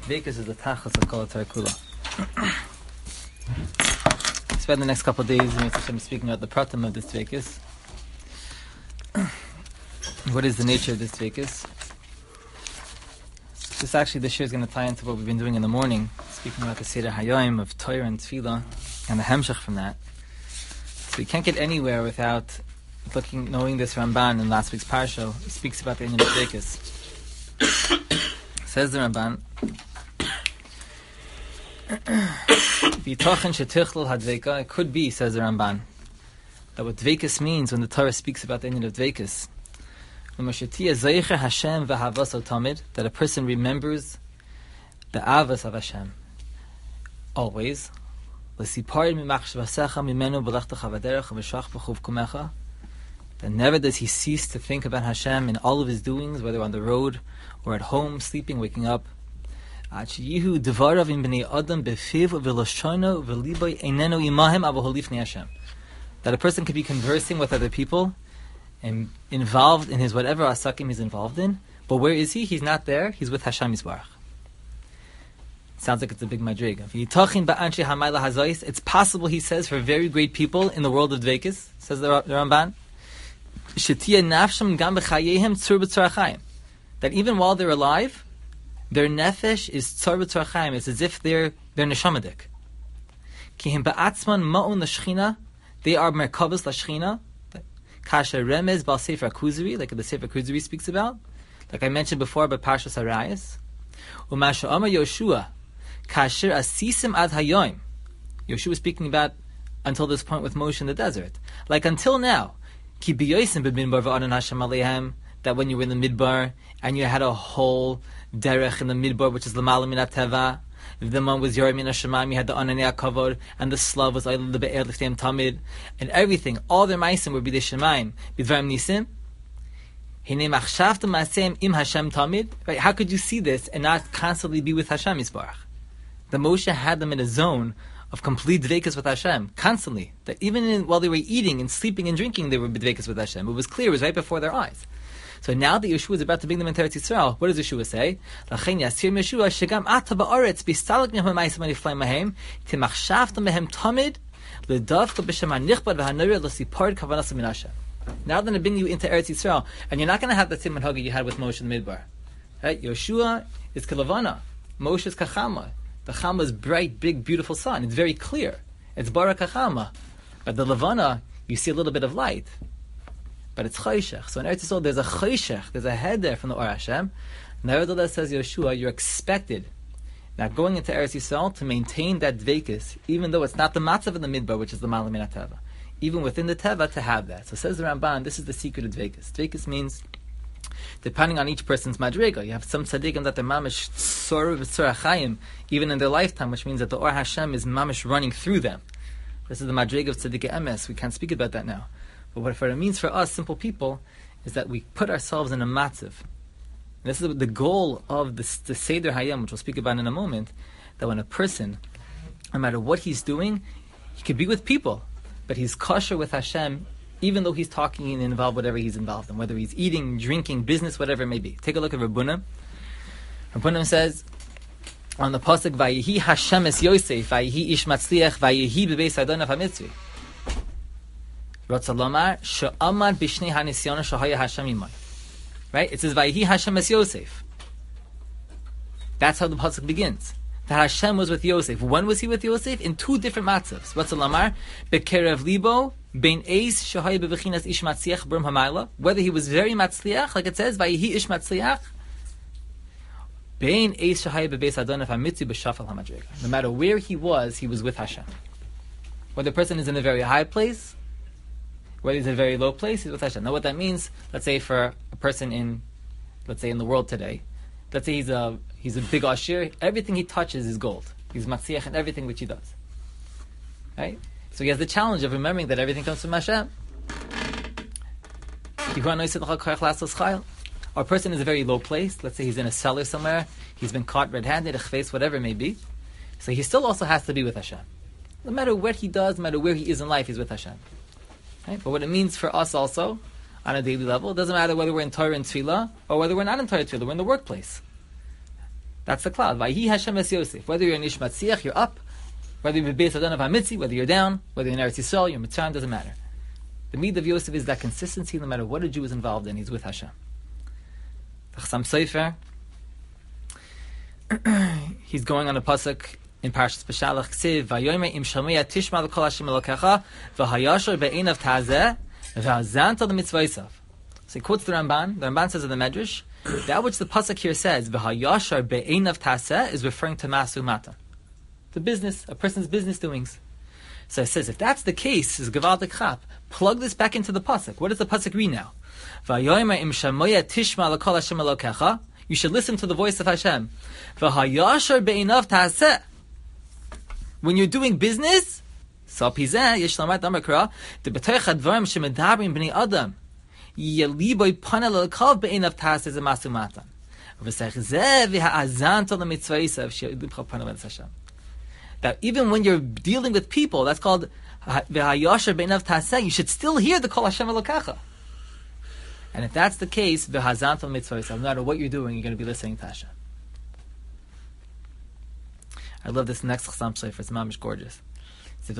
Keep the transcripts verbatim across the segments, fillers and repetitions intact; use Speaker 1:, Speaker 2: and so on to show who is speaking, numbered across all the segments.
Speaker 1: Dveikus is the tachas of Kol HaTorah Kula. Spend the next couple of days in speaking about the pratim of this Dveikus. What is the nature of this Dveikus? This actually, this year is going to tie into what we've been doing in the morning, speaking about the Seder Hayom of Torah and Tefillah, and the Hemshech from that. So we can't get anywhere without looking, knowing this Ramban in last week's parsha. He speaks about the Inyan of Dveikus. Says the Ramban, it could be, says the Ramban, that what Dveikus means when the Torah speaks about the Inyan of Dveikus, that a person remembers the avos of Hashem always. That never does he cease to think about Hashem in all of his doings, whether on the road or at home, sleeping, waking up. That a person could be conversing with other people and involved in his whatever asakim he's involved in, but where is he? He's not there. He's with Hashem Yisbarach. Sounds like it's a big madrig. It's possible, he says, for very great people in the world of Dveikus, says the Ramban, that even while they're alive, their nefesh is tzar b'tzar chaim. It's as if they're they're neshamadik. They are merkavos lashchina. Kasha remez bal sefer kuzari, like the sefer kuzari speaks about, like I mentioned before about Parshas Harayos. Umasha Amar Yoshua, kasher asisim ad hayoim. Yoshua was speaking about until this point with Moshe in the desert, like until now. Ki biyosim b'midbar v'adan Hashem aleihem, that when you were in the midbar and you had a whole derech in the midbar, which is l'malam min teva. The man was Yorim min Hashemayim, you had the Ananei HaKavod, and the Slav was Eilul the Be'er L'Ftei Tamid, and everything, all their Maisim were B'dei Shemayim, B'dvarim Nisim. Hinei machshavtem ma'aseim im Hashem Tamid. Right? How could you see this and not constantly be with Hashem Yisbarach? The Moshe had them in a zone of complete dveikus with Hashem, constantly. That even in, while they were eating and sleeping and drinking, they were dveikus with Hashem. It was clear, it was right before their eyes. So now that Yeshua is about to bring them into Eretz Yisrael, what does Yeshua say? L'chein yasir Yeshua shegam ata ba'aretz b'istalek miham ma'isam aniflaim mahem timachshavtam mehem tamid l'davka b'shem hanichbad v'hanurah l'sipard kavanasa min Hashem. Now that I bring you into Eretz Yisrael, and you're not going to have the same manhaga you had with Moshe in the Midbar. Right? Yeshua is kalavana, Moshe is kachama. The chama is bright, big, beautiful sun. It's very clear. It's bara kachama. But the lavana, you see a little bit of light. But it's choshech. So in Eretz Yisrael, there's a choshech, there's a head there from the Or Hashem. Nevertheless, says Yeshua, you're expected, now going into Eretz Yisrael, to maintain that dveikus, even though it's not the matzav in the midbar, which is the malam min teva. Even within the teva, to have that. So says the Ramban, this is the secret of dveikus. Dveikus means, depending on each person's madrega, you have some tzaddikim that they're mamish tzor v'tzor achayim, even in their lifetime, which means that the Or Hashem is mamish running through them. This is the madrega of tzaddik emes. We can't speak about that now. But what it means for us, simple people, is that we put ourselves in a matzav. This is the goal of the, the Seder Hayom, which we'll speak about in a moment, that when a person, no matter what he's doing, he could be with people, but he's kosher with Hashem, even though he's talking and involved whatever he's involved in, whether he's eating, drinking, business, whatever it may be. Take a look at Rabbunim. Rabbunim says, on the pasuk, Vayehi Hashem es Yosef, Vayehi Ish Matzliach, Vayehi Bebeis Adonai HaMitzvi. Right? It says Vayehi Hashem es Yosef. That's how the pasuk begins. That Hashem was with Yosef. When was he with Yosef? In two different matzavs. Ratzal Lamar bekerev libo bein eis shahaya bevechinas ish matzliach b'rum hamayla. Whether he was very matzliach, like it says Vayehi ish matzliach, bein eis shahaya bebeis Adonai hamitzi b'shafal hamadrega. No matter where he was, he was with Hashem. When the person is in a very high place, whether he's in a very low place, he's with Hashem. Now what that means, let's say for a person in, let's say in the world today, let's say he's a he's a big ashir, everything he touches is gold. He's matzliach in everything which he does. Right? So he has the challenge of remembering that everything comes from Hashem. Or a person is a very low place, let's say he's in a cellar somewhere, he's been caught red-handed, a face, whatever it may be. So he still also has to be with Hashem. No matter what he does, no matter where he is in life, he's with Hashem. Right? But what it means for us also, on a daily level, it doesn't matter whether we're in Torah and Tefillah, or whether we're not in Torah and Tefillah, we're in the workplace. That's the cloud. Vayhi Hashem es Yosef. Whether you're in Ish Matziach, you're up. Whether you're Beis Adon of HaMitzi, whether you're down, whether you're in Eretz Yisrael, you're Mitzrayim, doesn't matter. The Mid of Yosef is that consistency no matter what a Jew is involved in, he's with Hashem. The Chassam Sofer, he's going on a pasuk in Parshas Beshalach, Ksiv, Vayomer im Shamaya Tishma l'kol Hashem Elokecha, v'hayashar be'einav tazeh, v'hazanta l'mitzvaysav. So he quotes the Ramban. The Ramban says in the Medrash, that which the pasuk here says, v'hayashar be'einav tazeh, is referring to Masu Matan. The business, a person's business doings. So it says, if that's the case, is Gavaldik Chap, plug this back into the pasuk. What does the pasuk read now? Vayomer im Shamaya Tishma l'kol Hashem Elokecha. You should listen to the voice of Hashem. V'hayashar be'einav tazeh. When you're doing business, so pizeh yeshlamat amakra the betoich advarim shemedabrim bnei adam yeliboy panel alkav be'einav tas is a masumatan v'sech zeh v'ha'azant on the mitzvaysav she'idibcha panel ben Hashem. That even when you're dealing with people, that's called v'hayashar be'einav taseh, you should still hear the kol Hashem Elokecha. And if that's the case, v'ha'azant on the mitzvaysav, no matter what you're doing, you're going to be listening to Hashem. I love this next Chassam Sofer. It's mamish gorgeous. That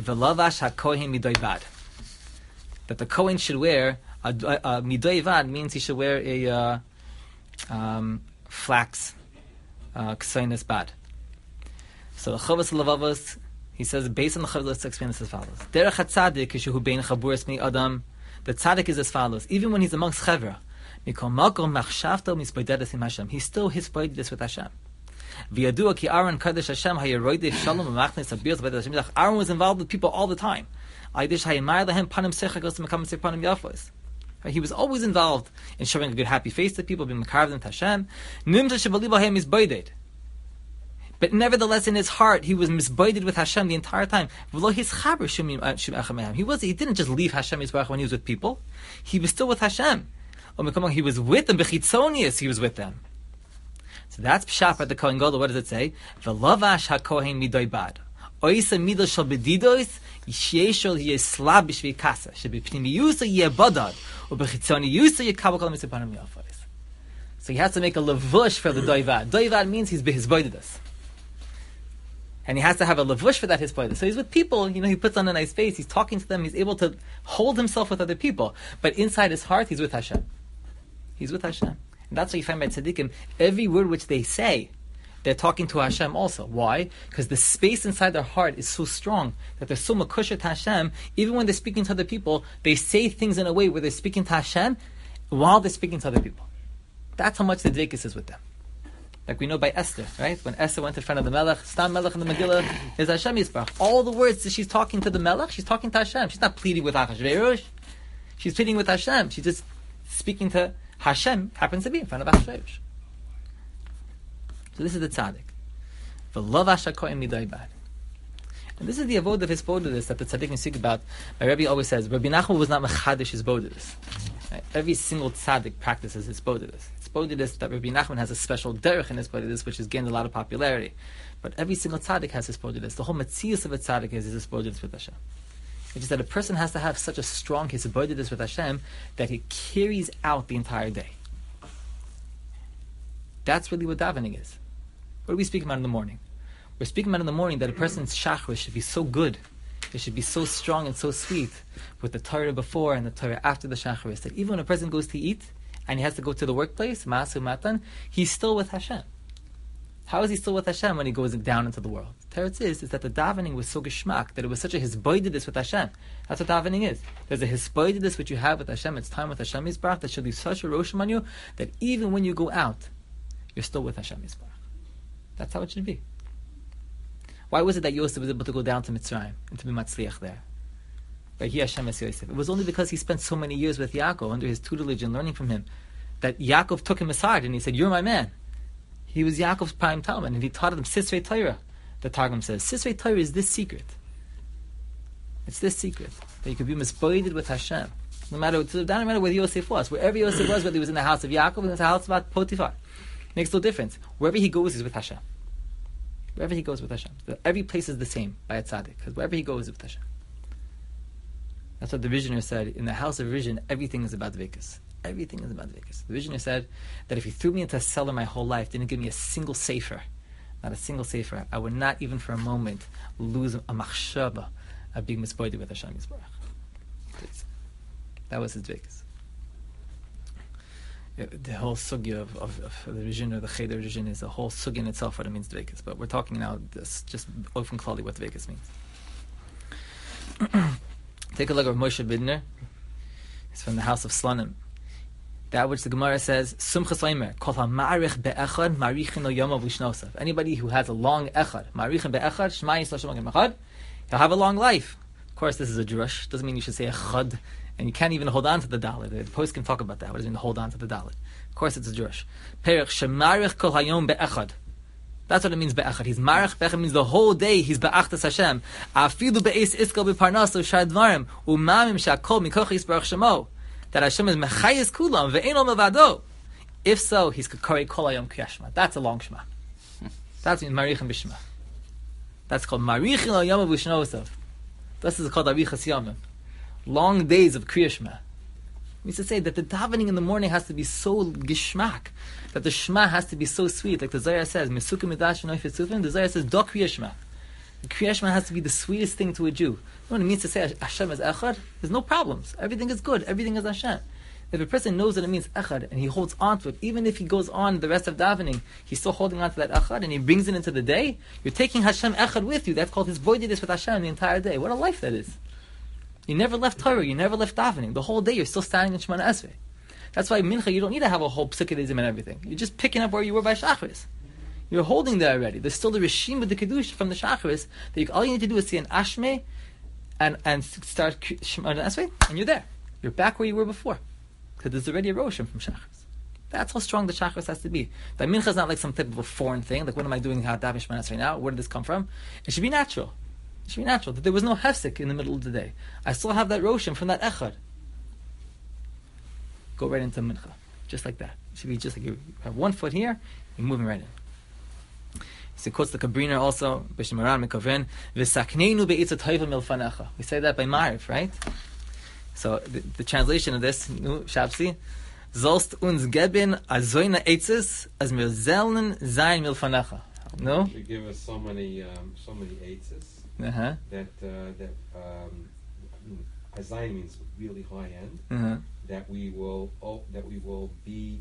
Speaker 1: the Kohen should wear a, a, a midoy vad means he should wear a uh, um, flax ksainis uh, bad. So the Chavos Levavos, he says, based on the Chavos, let's explain this as follows. Derech HaTzadik ishu bein chaburas mi adam. The tzaddik is as follows. Even when he's amongst chevra, mikol makom machshavto misbodedes im Hashem. He's still hisbodedes with Hashem. V'yadua ki Aaron kadosh Hashem hayeroidei shalom v'machnes habirz v'ed Hashem. Aaron was involved with people all the time. Aidish hayemar lahem panim sechagos mekam sech panim yafos. He was always involved in showing a good happy face to people, being mekarv them to Hashem. Nimta shevali bahem misboided. But nevertheless, in his heart, he was misboided with Hashem the entire time. V'lo his chaber shumim shum achamehem. He was. He didn't just leave Hashem Yisbarach when he was with people. He was still with Hashem. He was with them. Bechitzonius, he was with them. So that's Pshat at the Kohen Gadol. What does it say? V'lavash haKohen midoy bad. Oisa mido shel bedidos yisheshol yeslab b'shvi kasa. Shebipnimiyusa yebadad ubechitzoniyusa yekabel kol mitzipanim yafos. So he has to make a levush for the doivad. Doivad means he's behisboidus, and he has to have a levush for that hisboidus. So he's with people. You know, he puts on a nice face. He's talking to them. He's able to hold himself with other people. But inside his heart, he's with Hashem. He's with Hashem. And that's why you find by tzaddikim, every word which they say, they're talking to Hashem also. Why? Because the space inside their heart is so strong that they're so makusha to Hashem. Even when they're speaking to other people, they say things in a way where they're speaking to Hashem while they're speaking to other people. That's how much the dveikus is with them. Like we know by Esther, right? When Esther went in front of the Melech, Stam Melech in the Megillah is Hashem Yisbarach. All the words that she's talking to the Melech, she's talking to Hashem. She's not pleading with Achashverosh. She's pleading with Hashem. She's just speaking to Hashem, happens to be in front of Achashverosh. So this is the tzaddik. V'lo v'ashakoyim midoy bad. And this is the avodah of his bodedus that the tzaddik speak about. My Rebbe always says, Rabbi Nachman was not mechadish his bodedus. Right? Every single tzaddik practices his bodedus. It's bodedus that Rabbi Nachman has a special derech in his bodedus, which has gained a lot of popularity. But every single tzaddik has his bodedus. The whole metzius of a tzaddik is his bodedus with Hashem. It's just that a person has to have such a strong hisbodedus with Hashem that he carries out the entire day. That's really what davening is. What are we speaking about in the morning? We're speaking about in the morning that a person's shachris should be so good, it should be so strong and so sweet with the Torah before and the Torah after the shachris, that even when a person goes to eat and he has to go to the workplace, Ma'asu Matan, he's still with Hashem. How is he still with Hashem when he goes down into the world? The teretz is, is that the davening was so geschmack, that it was such a hisboidedus with Hashem. That's what davening is. There's a hisboidedus which you have with Hashem, it's time with Hashem Yisbarach, that should leave such a roshim on you, that even when you go out, you're still with Hashem Yisbarach. That's how it should be. Why was it that Yosef was able to go down to Mitzrayim and to be matzliach there? Right here, Hashem es Yosef. It was only because he spent so many years with Yaakov under his tutelage and learning from him that Yaakov took him aside and he said, "You're my man." He was Yaakov's prime talmid, and he taught him Sisrei Torah. The Targum says Sisrei Torah is this secret. It's this secret that you could be misboided with Hashem, no matter it doesn't matter where Yosef was, wherever Yosef was, whether he was in the house of Yaakov or in the house of Potiphar, makes no difference. Wherever he goes, he's with Hashem. Wherever he goes with Hashem, every place is the same by a tzaddik, because wherever he goes is with Hashem. That's what the visioner said. In the house of vision, everything is about dveikus. Everything is about dvekas. The Vizhiner said that if he threw me into a cellar my whole life, didn't give me a single sefer, not a single sefer, I would not even for a moment lose a machshava of being misboided with Hashem Yisbarach. That was his dvekas. The whole sugya of, of, of the Rizhin or the Cheder Rizhin is a whole sugya in itself what it means dvekas. But we're talking now this, just often clearly what dvekas means. Take a look at Moshe Bidner. It's from the house of Slanim. That which the Gemara says, Sumchas Leimer, Kol HaMa'arich Be'echad, Ma'arichin Lo Yomav Lishnosav. Anybody who has a long Echad, Ma'arichin Be'echad, Shema Yisrael Shema Gem Echad, he'll have a long life. Of course, this is a drush. Doesn't mean you should say Echad, and you can't even hold on to the Dalet. The post can talk about that. What does it mean to hold on to the Dalet? Of course, it's a drush. Perech Shemarich Kol Hayom Be'echad. That's what it means be'echad. He's marach be'echad means the whole day he's be'achtas Hashem. Afilu be'es iskal be'parnaso shadvarim umamim shakol mikoch yisbarach shemo. That Hashem is mechayis kulam ve'eno mevado. If so, he's kakari kol hayom kiyashma. That's a long shema. That's means marichin b'shema. That's called marichin lo yom v'shnosav. This is called arichas yomim. Long days of kriyashma. We used to say that the davening in the morning has to be so gishmak, that the shema has to be so sweet. Like the Zohar says, Mesukim midash noif etzufim, the Zohar says, Do kriya shema. The kriya shema has to be the sweetest thing to a Jew. You know what it means to say Hashem is echad? There's no problems. Everything is good. Everything is Hashem. If a person knows that it means echad, and he holds on to it, even if he goes on the rest of davening, he's still holding on to that echad, and he brings it into the day, you're taking Hashem echad with you. That's called his voidedness with Hashem the entire day. What a life that is. You never left Torah, you never left davening. The whole day you're still standing in Shemana Esrei. That's why mincha, you don't need to have a whole psikadism and everything. You're just picking up where you were by Shachris. You're holding there already. There's still the Rishim with the Kiddush from the Shachris, that you, all you need to do is see an Ashmei and, and start Shemana Esrei, and you're there. You're back where you were before. Because there's already a Roshim from Shachris. That's how strong the Shachris has to be. The mincha is not like some type of a foreign thing, like what am I doing how davening Shemana Esrei now? Where did this come from? It should be natural. It should be natural, that there was no hefsek in the middle of the day. I still have that roshim from that echad. Go right into mincha, just like that. It should be just like you have one foot here, you're moving right in. He quotes the Kabrina also, B'Shemaran Mekavren, V'sakneinu be'itzat toiva milfanecha. We say that by Ma'ariv, right? So the, the translation of this, nu Shabsi, Zolst uns geben azoina eitzes as mir zelnen zayin milfanecha. No?
Speaker 2: You give us so many, um, so many eitzes.
Speaker 1: Uh-huh.
Speaker 2: That uh, that um, Azayin means really high end.
Speaker 1: Uh-huh.
Speaker 2: That we will oh, that we will be.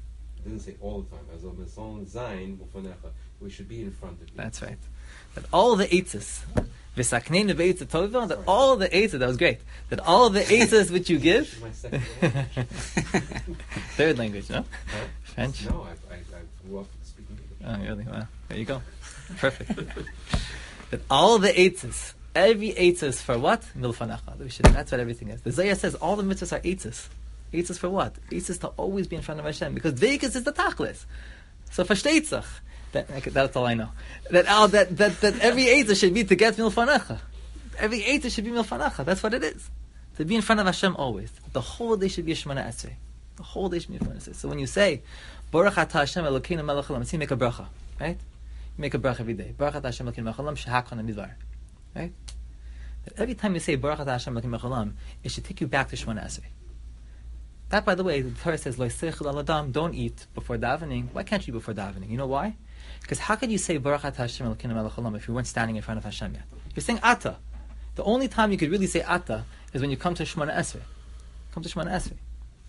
Speaker 2: It doesn't say all the time. As a Mason Zayin Mufanecha, we should be in front of you.
Speaker 1: That's right. That all the eitzes, v'sakneinu be'itzat tova. That all the eitzes. That was great. That all the eitzes which you give.
Speaker 2: My second language.
Speaker 1: Third language, no?
Speaker 2: Huh?
Speaker 1: French.
Speaker 2: No, I, I, I grew up speaking English.
Speaker 1: Oh, really? Wow. There you go. Perfect. That all the eitzes, every eitzes for what? Milfanecha. That's what everything is. The Zohar says all the mitzvahs are eitzes. Eitzes for what? Eitzes to always be in front of Hashem, because dvekas is the tachlis. So versteht sich. That, that's all I know. That all that that, that every eitzes should be to get milfanecha. Every eitzes should be milfanecha. That's what it is. To be in front of Hashem always. The whole day should be a Shemana Esrei. The whole day should be a Shemana Esrei. So when you say Baruch Atah Hashem Elokeinu Melech Haolam, you make a bracha, right? Make a bracha every day. Baruch Atah Hashem Elokeinu Melech Haolam Shehakon Hamidvar. Right? That every time you say Baruch Atah Hashem Elokeinu Melech Haolam, it should take you back to Shemana Esrei. That, by the way, the Torah says, Lo yiseichel al adam, don't eat before davening. Why can't you before davening? You know why? Because how could you say Baruch Atah Hashem Elokeinu Melech Haolam if you weren't standing in front of Hashem yet? You're saying Ata. The only time you could really say Ata is when you come to Shemana Esrei. Come to Shemana Esrei.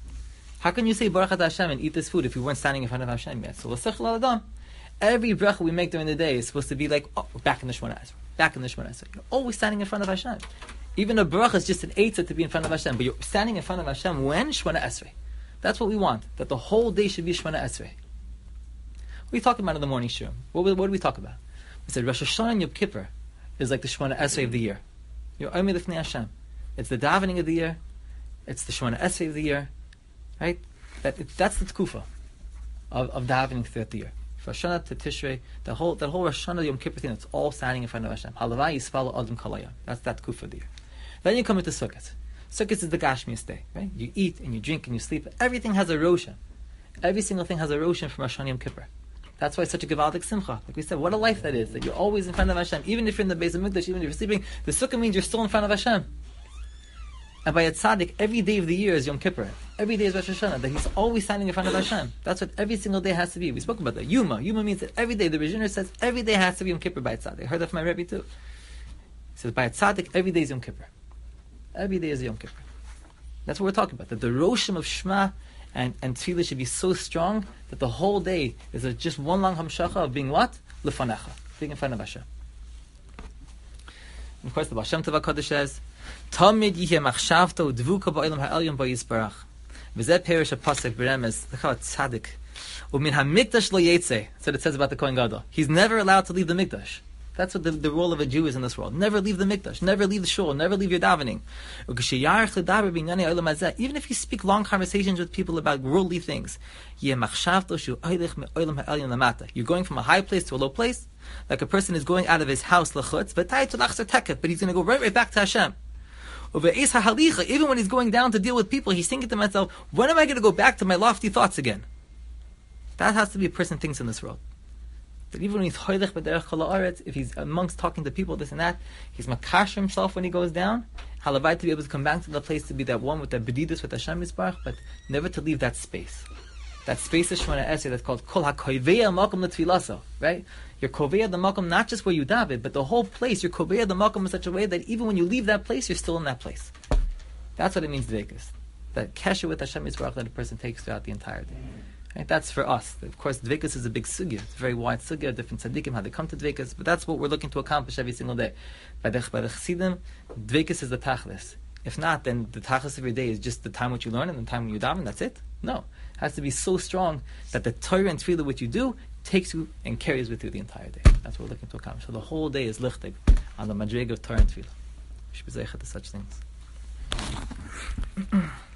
Speaker 1: How can you say Baruch Atah Hashem and eat this food if you weren't standing in front of Hashem yet? So Lo yiseichel al adam. Every bracha we make during the day is supposed to be like, oh, back in the Shemana Esrei, back in the Shemana Esrei. You're always standing in front of Hashem. Even a bracha is just an eitzah to be in front of Hashem, but you're standing in front of Hashem when? Shemana Esrei. That's what we want, that the whole day should be Shemana Esrei. What are we talking about in the morning shiur? What, what do we talk about? We said Rosh Hashanah and Yom Kippur is like the Shemana Esrei of the year. You're Omer Lifnei Hashem. It's the davening of the year. It's the Shemana Esrei of the year. Right? That it, That's the tkufa of, of davening throughout the year. Rosh Hashanah to Tishrei, the whole that whole Rosh Hashanah Yom Kippur thing, it's all standing in front of Hashem. Halavai Yispalu Adam Kalayam. That's that tkufa of the year. Then you come into Sukkot. Sukkot is the Gashmias day, right? You eat and you drink and you sleep. Everything has a roshan. Every single thing has a roshan from Rosh Hashanah Yom Kippur. That's why it's such a gevaldik simcha. Like we said, what a life that is, that you're always in front of Hashem. Even if you're in the Beis HaMikdash, even if you're sleeping, the Sukkah means you're still in front of Hashem. And by a tzaddik, every day of the year is Yom Kippur. Every day is Rosh Hashanah. That he's always standing in front of Hashem. That's what every single day has to be. We spoke about that. Yuma. Yuma means that every day. The Rizhiner says every day has to be Yom Kippur by a tzaddik. I heard that from my Rebbe too. He says by a tzaddik, every day is Yom Kippur. Every day is Yom Kippur. That's what we're talking about. That the Roshim of Shema and, and Tefillah should be so strong that the whole day is a, just one long hamshacha of being what? Lefanecha. Being in front of Hashem. And of course the Baal Shem Tov HaKadosh says, Tamid yihye machshavto dvuka ba'olam ha'elyon ba'yisbarach. V'zeh perish ha'pasek b'remez. Look how it's tzaddik. U'min ha'mikdash lo yetze. That's what it says about the Kohen Gadol. He's never allowed to leave the mikdash. That's what the, the role of a Jew is in this world. Never leave the mikdash. Never leave the shul. Never leave your davening. Even if you speak long conversations with people about worldly things, you're going from a high place to a low place, like a person is going out of his house l'chutz, but he's going to go right, right back to Hashem. Even when he's going down to deal with people, he's thinking to himself, when am I going to go back to my lofty thoughts again? That has to be a person thinks in this world. That even when he's hoylech b'derech kol haaretz, if he's amongst talking to people, this and that, he's makasher himself when he goes down. Halavai to be able to come back to the place to be that one with that bedidus with Hashem Yisbarach, but never to leave that space. That space is Shemona Esrei that's called kol hakoveya makom l'tfilaso, right? You're koveya the makom not just where you daven, but the whole place. You're koveya the makom in such a way that even when you leave that place, you're still in that place. That's what it means dveikus. That kesher with Hashem Yisbarach that a person takes throughout the entire day. Right? That's for us. Of course, dveikus is a big sugya. It's a very wide sugya, different tzaddikim, how they come to dveikus, but that's what we're looking to accomplish every single day. By the, by the chassidim, dveikus is the tachlis. If not, then the tachlis of your day is just the time which you learn and the time when you daven, that's it? No. It has to be so strong that the Torah and tefillah which you do takes you and carries with you the entire day. That's what we're looking to accomplish. So the whole day is lichtig on the madrega of Torah and tefillah. We should be zeicha to such things.